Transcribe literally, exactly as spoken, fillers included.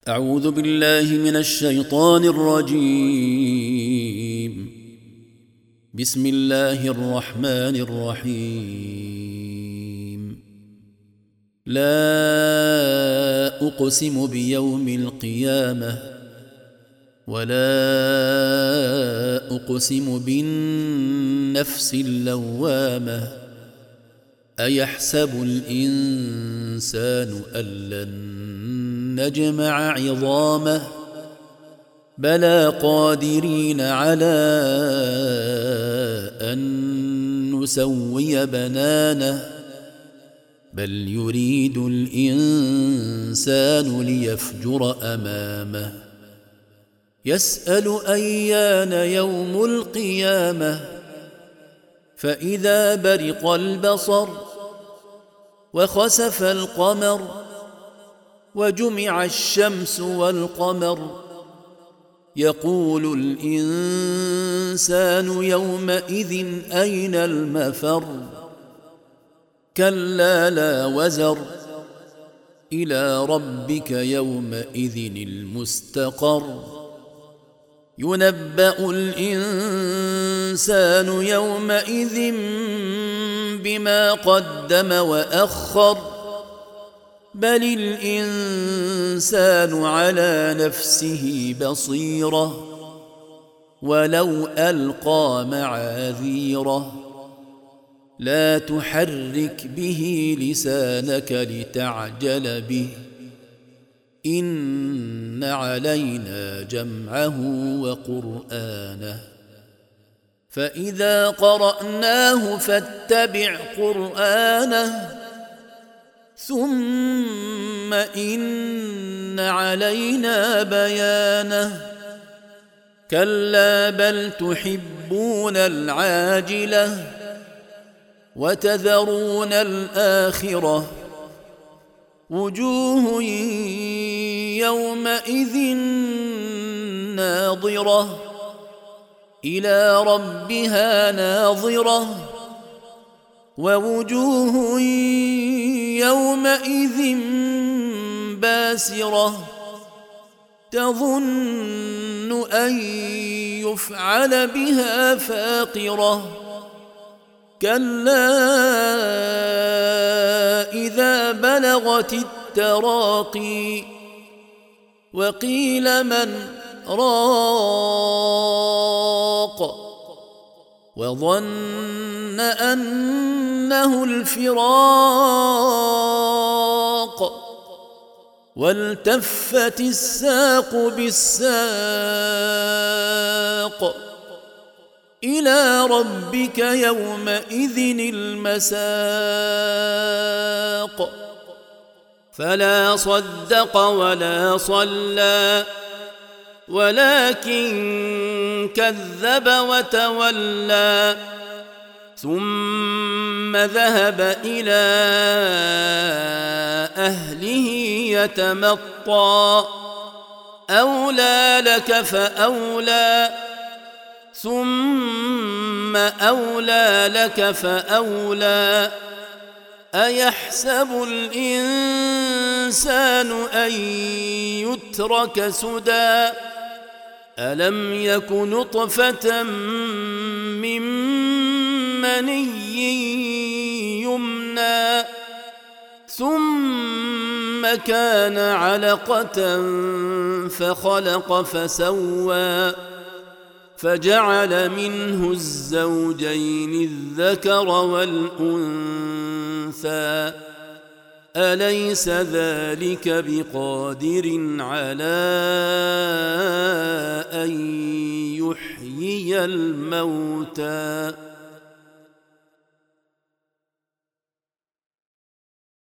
أعوذ بالله من الشيطان الرجيم. بسم الله الرحمن الرحيم. لا أقسم بيوم القيامة ولا أقسم بالنفس اللوامة. أيحسب الإنسان أن لن نجمع عظامه بلى قادرين على أن نسوي بنانه بل يريد الإنسان ليفجر أمامه يسأل أيان يوم القيامة فإذا برق البصر وخسف القمر وجمع الشمس والقمر يقول الإنسان يومئذ أين المفر كلا لا وزر إلى ربك يومئذ المستقر ينبأ الإنسان يومئذ بما قدم وأخر بل الإنسان على نفسه بصيرة ولو ألقى معاذيره لا تحرك به لسانك لتعجل به إن علينا جمعه وقرآنه فإذا قرأناه فاتبع قرآنه ثم إن علينا بيانه كلا بل تحبون العاجلة وتذرون الآخرة وجوه يومئذ ناظرة إلى ربها ناظرة ووجوه يومئذ باسرة تظن أن يفعل بها فاقرة كلا إذا بلغت التراقي وقيل من راق وظن أنه الفراق والتفت الساق بالساق إلى ربك يومئذ المساق فلا صدق ولا صلى ولكن كذب وتولى ثم ذهب إلى أهله يتمطى أولى لك فأولى ثم أولى لك فأولى أيحسب الإنسان أن يترك سدى ألم يك نطفة من مني يمنى ثم كان علقة فخلق فسوى فجعل منه الزوجين الذكر والأنثى أليس ذلك بقادر على أن يحيي الموتى